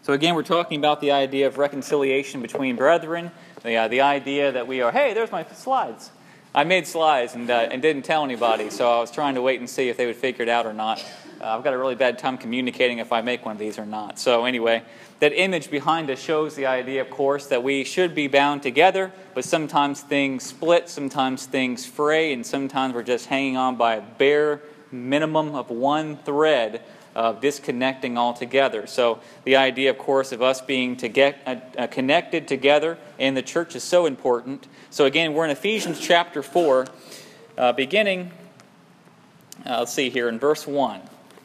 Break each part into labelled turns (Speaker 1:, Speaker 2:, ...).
Speaker 1: So again, we're talking about the idea of reconciliation between brethren, the idea that we are, hey, there's my slides. I made slides and didn't tell anybody, so I was trying to wait and see if they would figure it out or not. I've got a really bad time communicating if I make one of these or not. So anyway, that image behind us shows the idea, of course, that we should be bound together, but sometimes things split, sometimes things fray, and sometimes we're just hanging on by a bare minimum of one thread of disconnecting altogether. So the idea, of course, of us being connected together in the church is so important. So again, we're in Ephesians chapter 4, beginning, let's see here, in verse 1.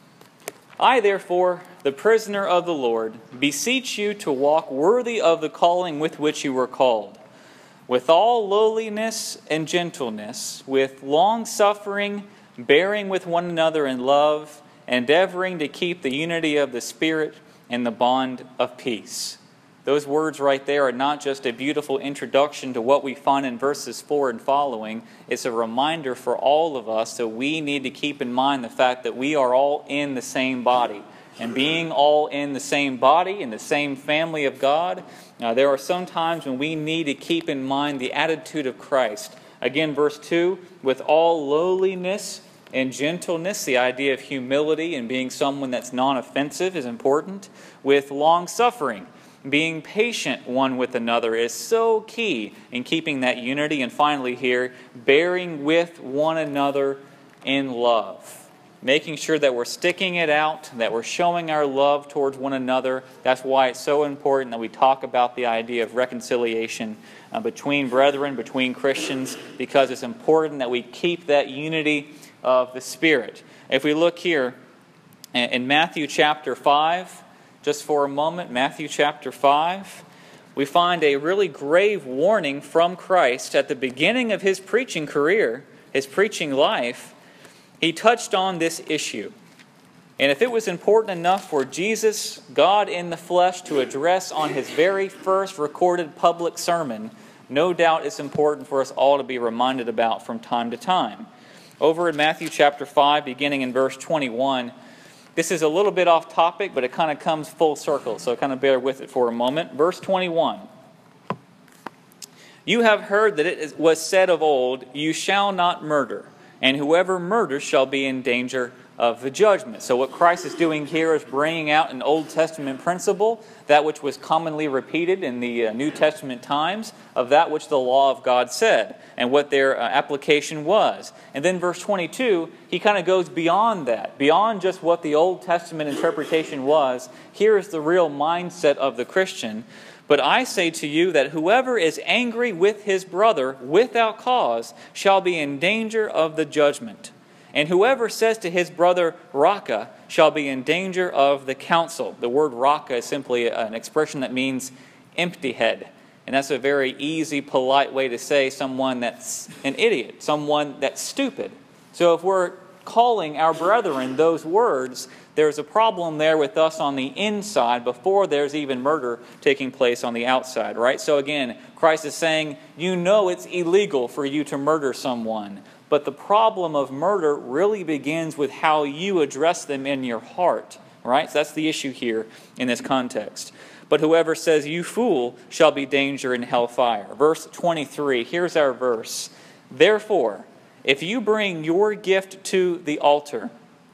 Speaker 1: I, therefore, the prisoner of the Lord, beseech you to walk worthy of the calling with which you were called, with all lowliness and gentleness, with long-suffering, bearing with one another in love, endeavoring to keep the unity of the Spirit and the bond of peace. Those words right there are not just a beautiful introduction to what we find in verses 4 and following. It's a reminder for all of us that we need to keep in mind the fact that we are all in the same body. And being all in the same body, in the same family of God, there are some times when we need to keep in mind the attitude of Christ. Again, verse 2, with all lowliness and gentleness, the idea of humility and being someone that's non-offensive is important. With long-suffering, being patient one with another is so key in keeping that unity. And finally here, bearing with one another in love. Making sure that we're sticking it out, that we're showing our love towards one another. That's why it's so important that we talk about the idea of reconciliation between brethren, between Christians, because it's important that we keep that unity of the Spirit. If we look here in Matthew chapter 5, just for a moment, Matthew chapter 5, we find a really grave warning from Christ at the beginning of his preaching career, his preaching life. He touched on this issue. And if it was important enough for Jesus, God in the flesh, to address on his very first recorded public sermon, no doubt it's important for us all to be reminded about from time to time. Over in Matthew chapter 5, beginning in verse 21, this is a little bit off topic, but it kind of comes full circle, so kind of bear with it for a moment. Verse 21. You have heard that it was said of old, you shall not murder, and whoever murders shall be in danger of the judgment. So what Christ is doing here is bringing out an Old Testament principle, that which was commonly repeated in the New Testament times, of that which the law of God said, and what their application was. And then verse 22, he kind of goes beyond that, beyond just what the Old Testament interpretation was. Here is the real mindset of the Christian. But I say to you that whoever is angry with his brother without cause shall be in danger of the judgment. And whoever says to his brother, Raka, shall be in danger of the council. The word Raka is simply an expression that means empty head. And that's a very easy, polite way to say someone that's an idiot, someone that's stupid. So if we're calling our brethren those words, there's a problem there with us on the inside before there's even murder taking place on the outside, right? So again, Christ is saying, you know it's illegal for you to murder someone. But the problem of murder really begins with how you address them in your heart, right? So that's the issue here in this context. But whoever says, you fool, shall be danger in hellfire. Verse 23, here's our verse. Therefore, if you bring your gift to the altar,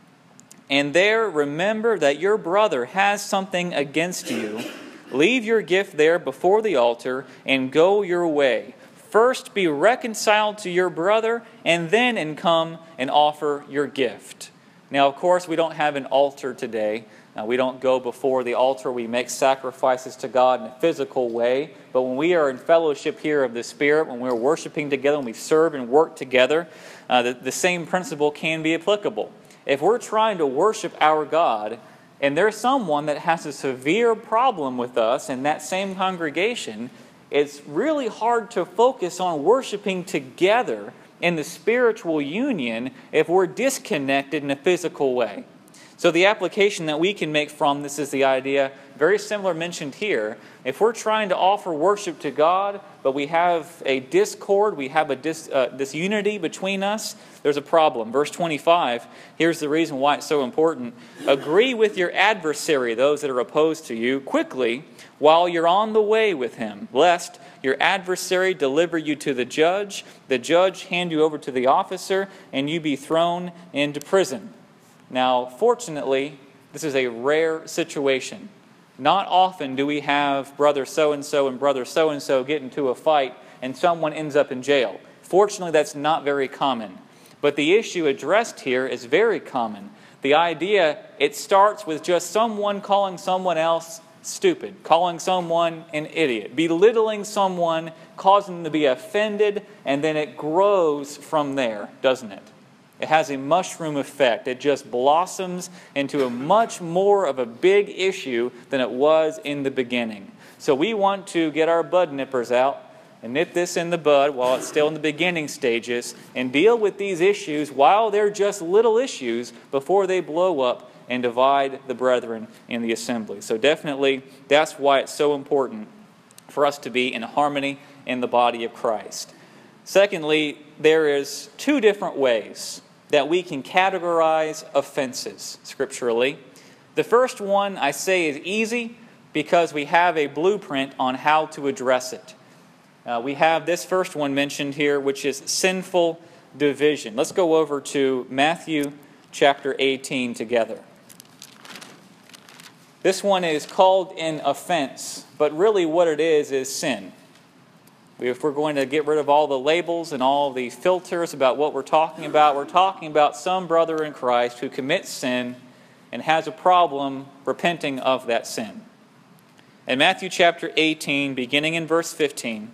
Speaker 1: and there remember that your brother has something against you, leave your gift there before the altar and go your way. First be reconciled to your brother, and then come and offer your gift. Now, of course, we don't have an altar today. We don't go before the altar. We make sacrifices to God in a physical way. But when we are in fellowship here of the Spirit, when we're worshiping together, when we serve and work together, the same principle can be applicable. If we're trying to worship our God, and there's someone that has a severe problem with us in that same congregation, it's really hard to focus on worshiping together in the spiritual union if we're disconnected in a physical way. So the application that we can make from this is the idea, very similar mentioned here. If we're trying to offer worship to God, but we have a discord, we have a disunity between us, there's a problem. Verse 25, here's the reason why it's so important. Agree with your adversary, those that are opposed to you, quickly while you're on the way with him, lest your adversary deliver you to the judge hand you over to the officer, and you be thrown into prison. Now, fortunately, this is a rare situation. Not often do we have brother so-and-so and brother so-and-so get into a fight and someone ends up in jail. Fortunately, that's not very common. But the issue addressed here is very common. The idea, it starts with just someone calling someone else stupid, calling someone an idiot, belittling someone, causing them to be offended, and then it grows from there, doesn't it? It has a mushroom effect. It just blossoms into a much more of a big issue than it was in the beginning. So we want to get our bud nippers out and nip this in the bud while it's still in the beginning stages and deal with these issues while they're just little issues before they blow up and divide the brethren in the assembly. So definitely, that's why it's so important for us to be in harmony in the body of Christ. Secondly, there is two different ways that we can categorize offenses scripturally. The first one, I say, is easy because we have a blueprint on how to address it. We have this first one mentioned here, which is sinful division. Let's go over to Matthew chapter 18 together. This one is called an offense, but really what it is sin. If we're going to get rid of all the labels and all the filters about what we're talking about some brother in Christ who commits sin and has a problem repenting of that sin. In Matthew chapter 18, beginning in verse 15,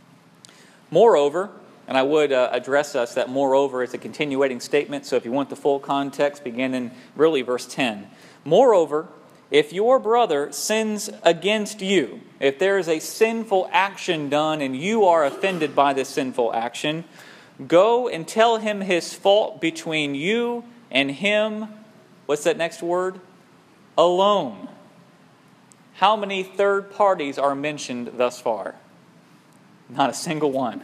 Speaker 1: moreover, and I would address us that moreover is a continuating statement, so if you want the full context, begin in really verse 10. Moreover, if your brother sins against you, if there is a sinful action done and you are offended by this sinful action, go and tell him his fault between you and him. What's that next word? Alone. How many third parties are mentioned thus far? Not a single one.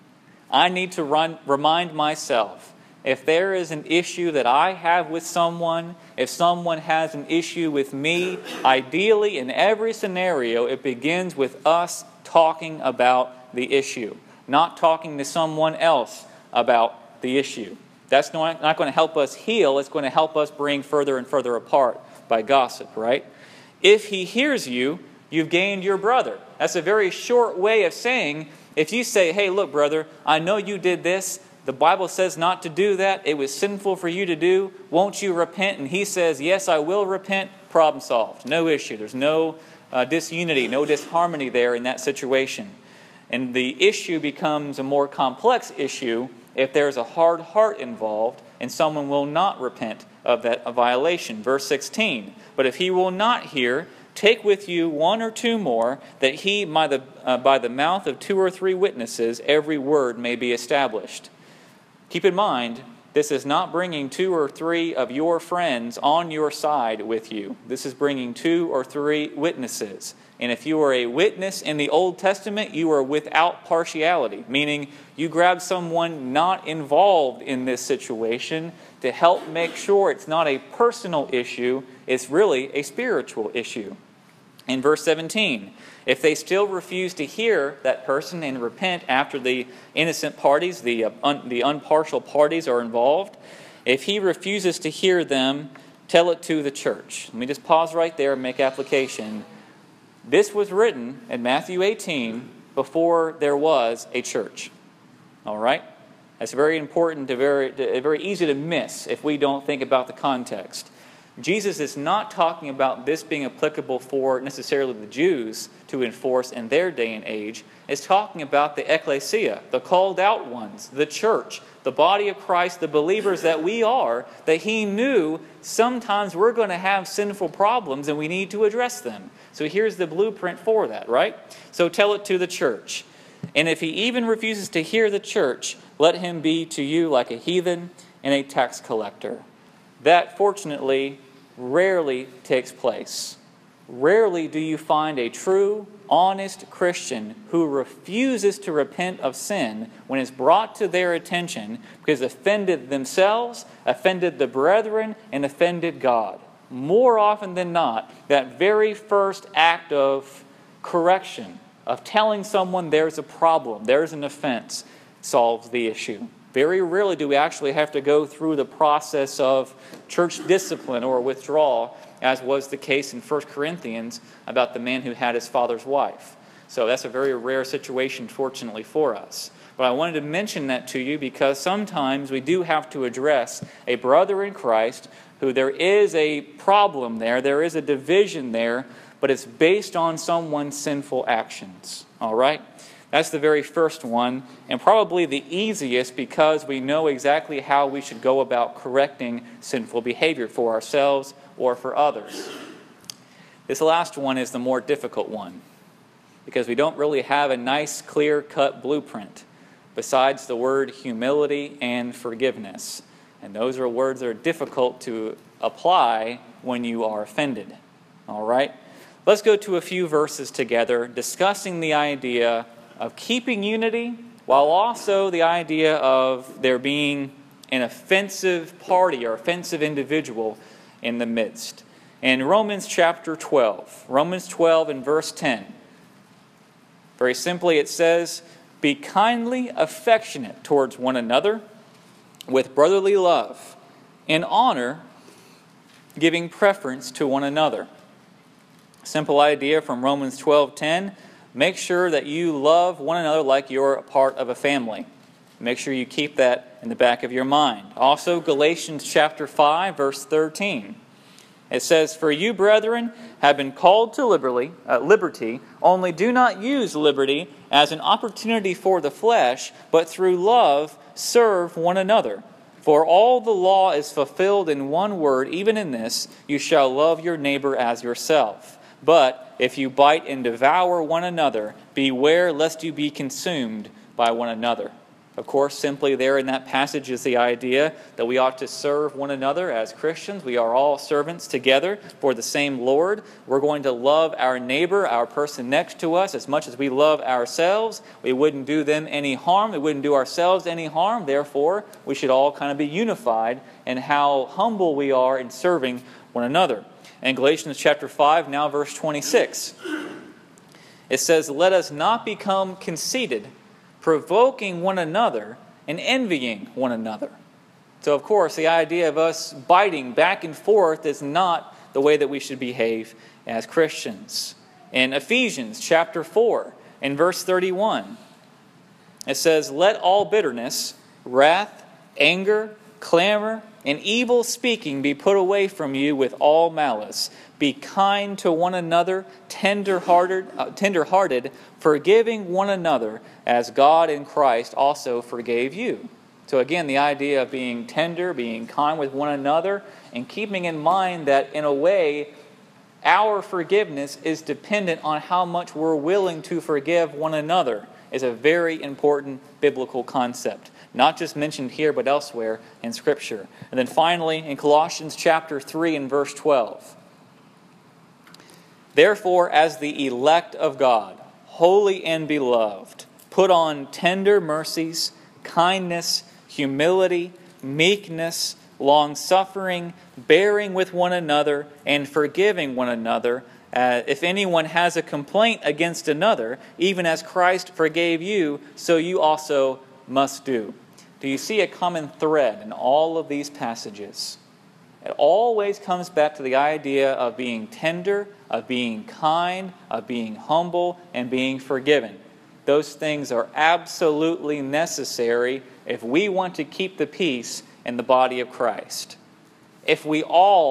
Speaker 1: I need to remind myself, if there is an issue that I have with someone, if someone has an issue with me, ideally in every scenario it begins with us talking about the issue, not talking to someone else about the issue. That's not going to help us heal, it's going to help us bring further and further apart by gossip, right? If he hears you, you've gained your brother. That's a very short way of saying, if you say, hey, look, brother, I know you did this. The Bible says not to do that. It was sinful for you to do. Won't you repent? And he says, yes, I will repent. Problem solved. No issue. There's no disunity, no disharmony there in that situation. And the issue becomes a more complex issue if there's a hard heart involved and someone will not repent of that violation. Verse 16, but if he will not hear, take with you one or two more, that he, by the mouth of 2 or 3 witnesses, every word may be established. Keep in mind, this is not bringing 2 or 3 of your friends on your side with you. This is bringing 2 or 3 witnesses. And if you are a witness in the Old Testament, you are without partiality, meaning you grab someone not involved in this situation to help make sure it's not a personal issue, it's really a spiritual issue. In verse 17, if they still refuse to hear that person and repent after the innocent parties, the unpartial parties are involved, if he refuses to hear them, tell it to the church. Let me just pause right there and make application. This was written in Matthew 18 before there was a church. All right? That's very important, very easy to miss if we don't think about the context. Jesus is not talking about this being applicable for necessarily the Jews to enforce in their day and age. It's talking about the ecclesia, the called out ones, the church, the body of Christ, the believers that we are, that he knew sometimes we're going to have sinful problems and we need to address them. So here's the blueprint for that, right? So tell it to the church. And if he even refuses to hear the church, let him be to you like a heathen and a tax collector. That, fortunately, rarely takes place. Rarely do you find a true, honest Christian who refuses to repent of sin when it's brought to their attention because it offended themselves, offended the brethren, and offended God. More often than not, that very first act of correction, of telling someone there's a problem, there's an offense, solves the issue. Very rarely do we actually have to go through the process of church discipline or withdrawal, as was the case in 1 Corinthians about the man who had his father's wife. So that's a very rare situation, fortunately, for us. But I wanted to mention that to you because sometimes we do have to address a brother in Christ who there is a problem there is a division there, but it's based on someone's sinful actions. All right? That's the very first one, and probably the easiest because we know exactly how we should go about correcting sinful behavior for ourselves or for others. This last one is the more difficult one because we don't really have a nice, clear-cut blueprint besides the word humility and forgiveness. And those are words that are difficult to apply when you are offended. All right? Let's go to a few verses together discussing the idea of keeping unity while also the idea of there being an offensive party or offensive individual in the midst. In Romans chapter 12, Romans 12 and verse 10, very simply it says, "Be kindly affectionate towards one another with brotherly love, in honor, giving preference to one another." Simple idea from Romans 12:10. Make sure that you love one another like you're a part of a family. Make sure you keep that in the back of your mind. Also, Galatians chapter 5, verse 13. It says, "For you, brethren, have been called to liberty, only do not use liberty as an opportunity for the flesh, but through love serve one another. For all the law is fulfilled in one word, even in this, you shall love your neighbor as yourself. But if you bite and devour one another, beware lest you be consumed by one another." Of course, simply there in that passage is the idea that we ought to serve one another as Christians. We are all servants together for the same Lord. We're going to love our neighbor, our person next to us, as much as we love ourselves. We wouldn't do them any harm. We wouldn't do ourselves any harm. Therefore, we should all kind of be unified in how humble we are in serving one another. In Galatians chapter 5, now verse 26, it says, "Let us not become conceited, provoking one another and envying one another." So, of course, the idea of us biting back and forth is not the way that we should behave as Christians. In Ephesians chapter 4, in verse 31, it says, "Let all bitterness, wrath, anger, clamor, and evil speaking be put away from you with all malice. Be kind to one another, tender-hearted, forgiving one another, as God in Christ also forgave you." So again, the idea of being tender, being kind with one another, and keeping in mind that in a way, our forgiveness is dependent on how much we're willing to forgive one another is a very important biblical concept. Not just mentioned here, but elsewhere in Scripture. And then finally, in Colossians chapter 3 and verse 12. "Therefore, as the elect of God, holy and beloved, put on tender mercies, kindness, humility, meekness, long-suffering, bearing with one another, and forgiving one another. If anyone has a complaint against another, even as Christ forgave you, so you also must do." Do you see a common thread in all of these passages? It always comes back to the idea of being tender, of being kind, of being humble, and being forgiven. Those things are absolutely necessary if we want to keep the peace in the body of Christ. If we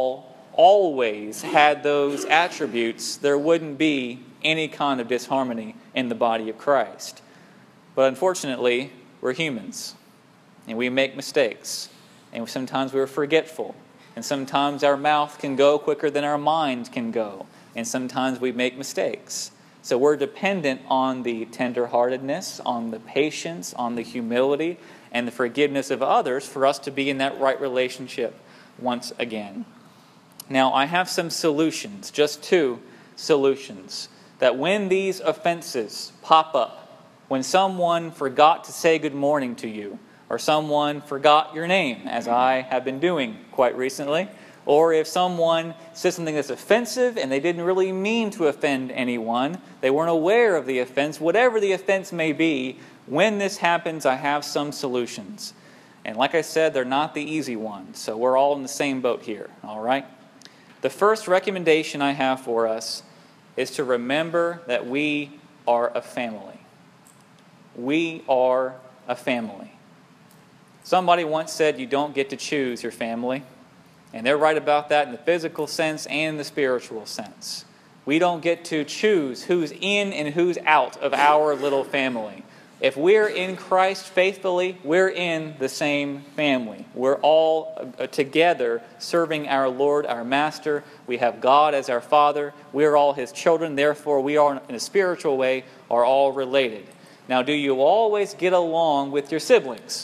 Speaker 1: always had those attributes, there wouldn't be any kind of disharmony in the body of Christ. But unfortunately, we're humans. And we make mistakes. And sometimes we're forgetful. And sometimes our mouth can go quicker than our mind can go. And sometimes we make mistakes. So we're dependent on the tenderheartedness, on the patience, on the humility, and the forgiveness of others for us to be in that right relationship once again. Now, I have some solutions, just 2 solutions, that when these offenses pop up, when someone forgot to say good morning to you, or someone forgot your name, as I have been doing quite recently, or if someone says something that's offensive and they didn't really mean to offend anyone, they weren't aware of the offense, whatever the offense may be, when this happens, I have some solutions. And like I said, they're not the easy ones, so we're all in the same boat here, all right? The first recommendation I have for us is to remember that we are a family. We are a family. Somebody once said you don't get to choose your family. And they're right about that in the physical sense and the spiritual sense. We don't get to choose who's in and who's out of our little family. If we're in Christ faithfully, we're in the same family. We're all together serving our Lord, our Master. We have God as our Father. We're all His children. Therefore, we are, in a spiritual way, are all related. Now, do you always get along with your siblings?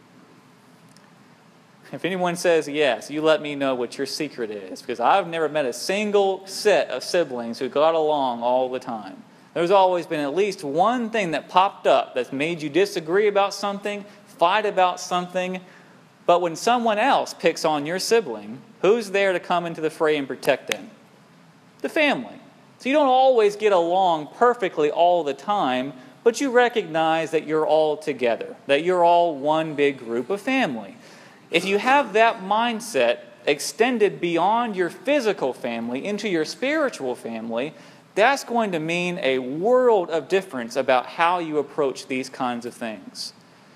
Speaker 1: If anyone says yes, you let me know what your secret is, because I've never met a single set of siblings who got along all the time. There's always been at least one thing that popped up that's made you disagree about something, fight about something. But when someone else picks on your sibling, who's there to come into the fray and protect them? The family. So you don't always get along perfectly all the time, but you recognize that you're all together, that you're all one big group of family. If you have that mindset extended beyond your physical family into your spiritual family, that's going to mean a world of difference about how you approach these kinds of things.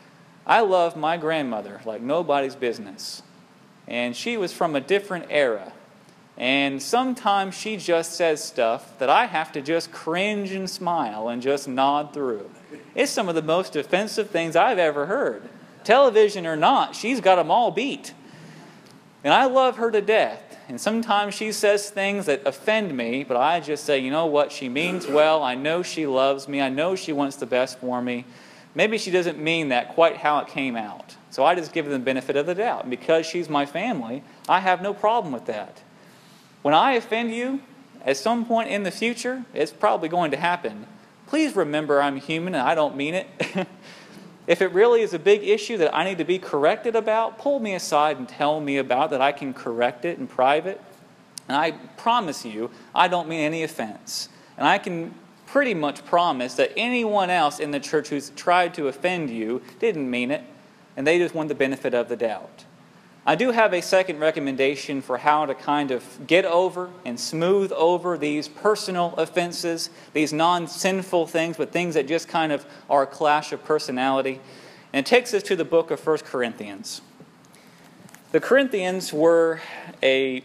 Speaker 1: I love my grandmother like nobody's business. And she was from a different era. And sometimes she just says stuff that I have to just cringe and smile and just nod through. It's some of the most offensive things I've ever heard. Television or not, she's got them all beat. And I love her to death. And sometimes she says things that offend me, but I just say, you know what, she means well. I know she loves me. I know she wants the best for me. Maybe she doesn't mean that quite how it came out. So I just give her the benefit of the doubt. And because she's my family, I have no problem with that. When I offend you, at some point in the future, it's probably going to happen. Please remember I'm human and I don't mean it. If it really is a big issue that I need to be corrected about, pull me aside and tell me about that I can correct it in private. And I promise you, I don't mean any offense. And I can pretty much promise that anyone else in the church who's tried to offend you didn't mean it, and they just want the benefit of the doubt. I do have a second recommendation for how to kind of get over and smooth over these personal offenses, these non-sinful things, but things that just kind of are a clash of personality. And it takes us to the book of 1 Corinthians. The Corinthians were a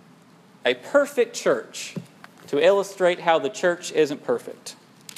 Speaker 1: perfect church to illustrate how the church isn't perfect.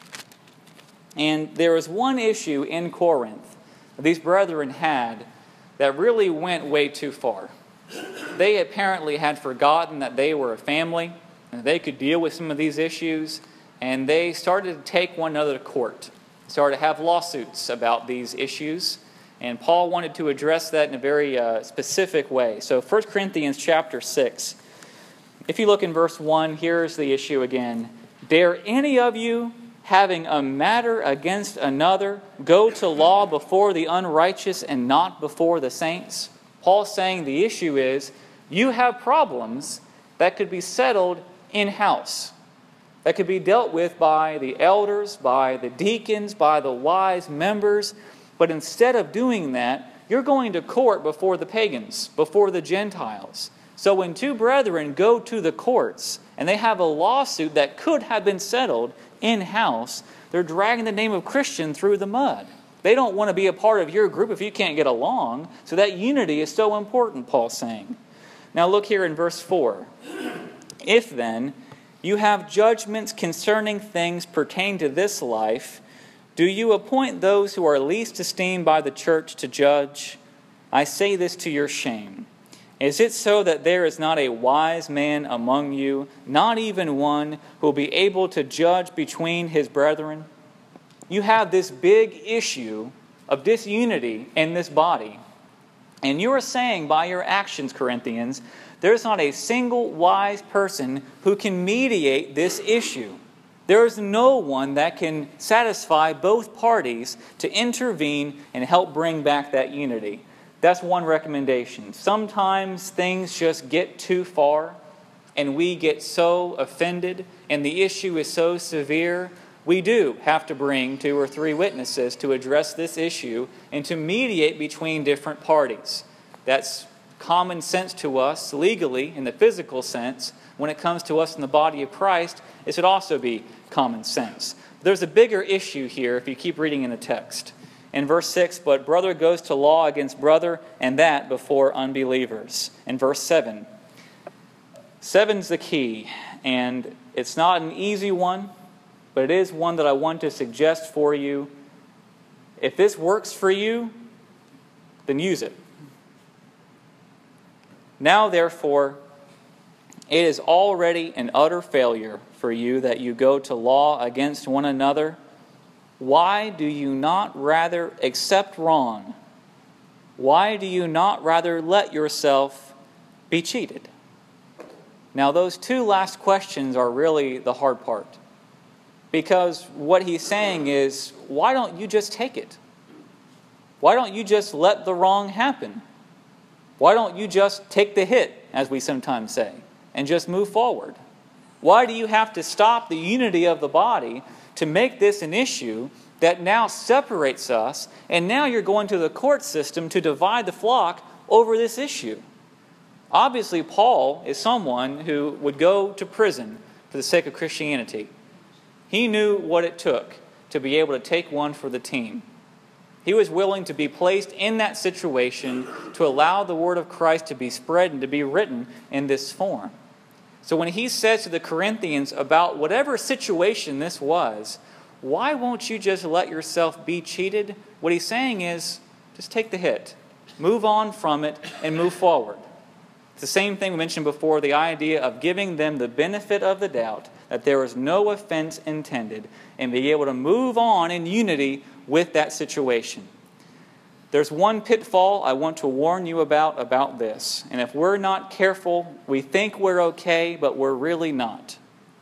Speaker 1: And there was one issue in Corinth that these brethren had that really went way too far. They apparently had forgotten that they were a family and they could deal with some of these issues, and they started to take one another to court, started to have lawsuits about these issues, and Paul wanted to address that in a very specific way. So 1 Corinthians chapter 6, if you look in verse 1, here's the issue again. Dare any of you, having a matter against another, go to law before the unrighteous and not before the saints? Paul's saying the issue is you have problems that could be settled in-house, that could be dealt with by the elders, by the deacons, by the wise members. But instead of doing that, you're going to court before the pagans, before the Gentiles. So when two brethren go to the courts and they have a lawsuit that could have been settled in-house, they're dragging the name of Christian through the mud. They don't want to be a part of your group if you can't get along. So that unity is so important, Paul's saying. Now look here in verse 4. If then you have judgments concerning things pertaining to this life, do you appoint those who are least esteemed by the church to judge? I say this to your shame. Is it so that there is not a wise man among you, not even one who will be able to judge between his brethren? You have this big issue of disunity in this body. And you are saying by your actions, Corinthians, there's not a single wise person who can mediate this issue. There is no one that can satisfy both parties to intervene and help bring back that unity. That's one recommendation. Sometimes things just get too far and we get so offended and the issue is so severe, we do have to bring 2 or 3 witnesses to address this issue and to mediate between different parties. That's common sense to us legally in the physical sense. When it comes to us in the body of Christ, it should also be common sense. There's a bigger issue here if you keep reading in the text. In verse 6, but brother goes to law against brother, and that before unbelievers. In verse 7, 7's the key, and it's not an easy one, but it is one that I want to suggest for you. If this works for you, then use it. Now, therefore, it is already an utter failure for you that you go to law against one another. Why do you not rather accept wrong? Why do you not rather let yourself be cheated? Now, those 2 last questions are really the hard part. Because what he's saying is, why don't you just take it? Why don't you just let the wrong happen? Why don't you just take the hit, as we sometimes say, and just move forward? Why do you have to stop the unity of the body to make this an issue that now separates us, and now you're going to the court system to divide the flock over this issue? Obviously, Paul is someone who would go to prison for the sake of Christianity. He knew what it took to be able to take one for the team. He was willing to be placed in that situation to allow the word of Christ to be spread and to be written in this form. So when he says to the Corinthians about whatever situation this was, why won't you just let yourself be cheated? What he's saying is, just take the hit. Move on from it and move forward. It's the same thing we mentioned before, the idea of giving them the benefit of the doubt that there was no offense intended and be able to move on in unity with that situation. There's one pitfall I want to warn you about this. And if we're not careful, we think we're okay, but we're really not.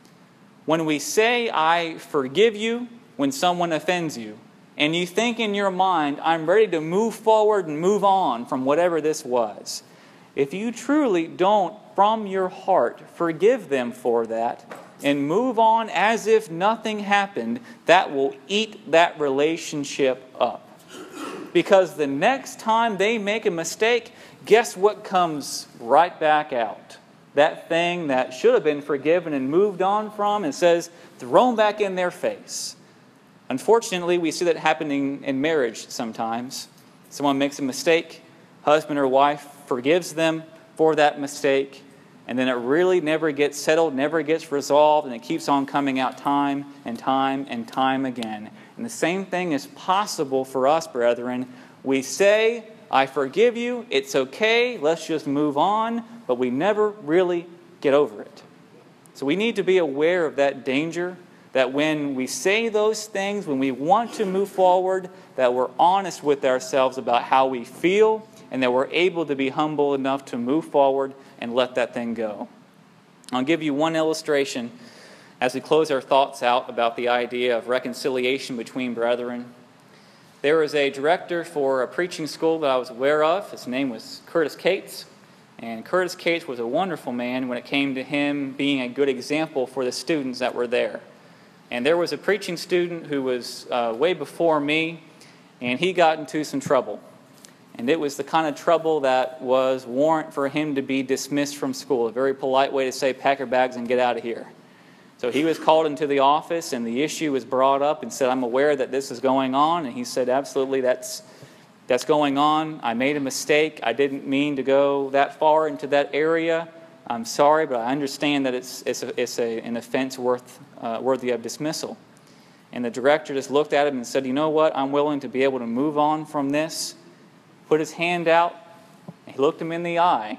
Speaker 1: When we say, I forgive you when someone offends you, and you think in your mind, I'm ready to move forward and move on from whatever this was, if you truly don't, from your heart, forgive them for that, and move on as if nothing happened, that will eat that relationship up. Because the next time they make a mistake, guess what comes right back out? That thing that should have been forgiven and moved on from, and says, thrown back in their face. Unfortunately, we see that happening in marriage sometimes. Someone makes a mistake, husband or wife forgives them for that mistake, and then it really never gets settled, never gets resolved, and it keeps on coming out time and time and time again. And the same thing is possible for us, brethren. We say, I forgive you, it's okay, let's just move on, but we never really get over it. So we need to be aware of that danger, that when we say those things, when we want to move forward, that we're honest with ourselves about how we feel, and that we're able to be humble enough to move forward and let that thing go. I'll give you one illustration as we close our thoughts out about the idea of reconciliation between brethren. There was a director for a preaching school that I was aware of. His name was Curtis Cates. And Curtis Cates was a wonderful man when it came to him being a good example for the students that were there. And there was a preaching student who was way before me, and he got into some trouble. And it was the kind of trouble that was warrant for him to be dismissed from school. A very polite way to say, pack your bags and get out of here. So he was called into the office, and the issue was brought up and said, I'm aware that this is going on. And he said, absolutely, that's going on. I made a mistake. I didn't mean to go that far into that area. I'm sorry, but I understand that it's an offense worthy of dismissal. And the director just looked at him and said, you know what? I'm willing to be able to move on from this. Put his hand out, and he looked him in the eye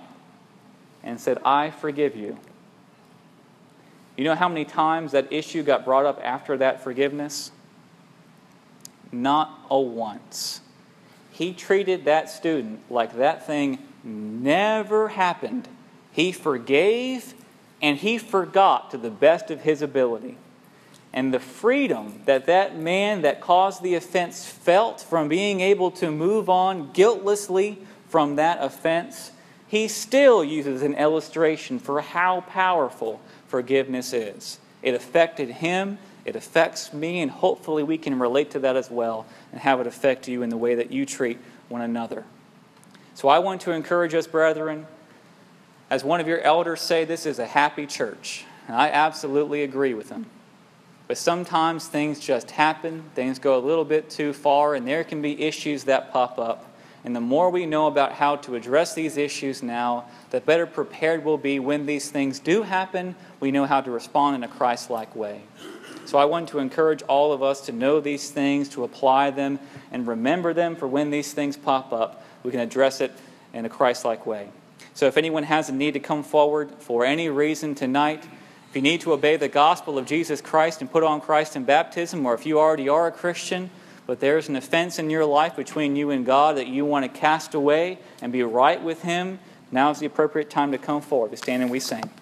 Speaker 1: and said, I forgive you. You know how many times that issue got brought up after that forgiveness? Not a once. He treated that student like that thing never happened. He forgave and he forgot to the best of his ability. And the freedom that that man that caused the offense felt from being able to move on guiltlessly from that offense, he still uses an illustration for how powerful forgiveness is. It affected him, it affects me, and hopefully we can relate to that as well and have it affect you in the way that you treat one another. So I want to encourage us, brethren, as one of your elders say, this is a happy church. And I absolutely agree with him. But sometimes things just happen, things go a little bit too far, and there can be issues that pop up. And the more we know about how to address these issues now, the better prepared we'll be when these things do happen. We know how to respond in a Christ-like way. So I want to encourage all of us to know these things, to apply them, and remember them for when these things pop up. We can address it in a Christ-like way. So if anyone has a need to come forward for any reason tonight, if you need to obey the gospel of Jesus Christ and put on Christ in baptism, or if you already are a Christian, but there's an offense in your life between you and God that you want to cast away and be right with Him, now is the appropriate time to come forward. We stand and we sing.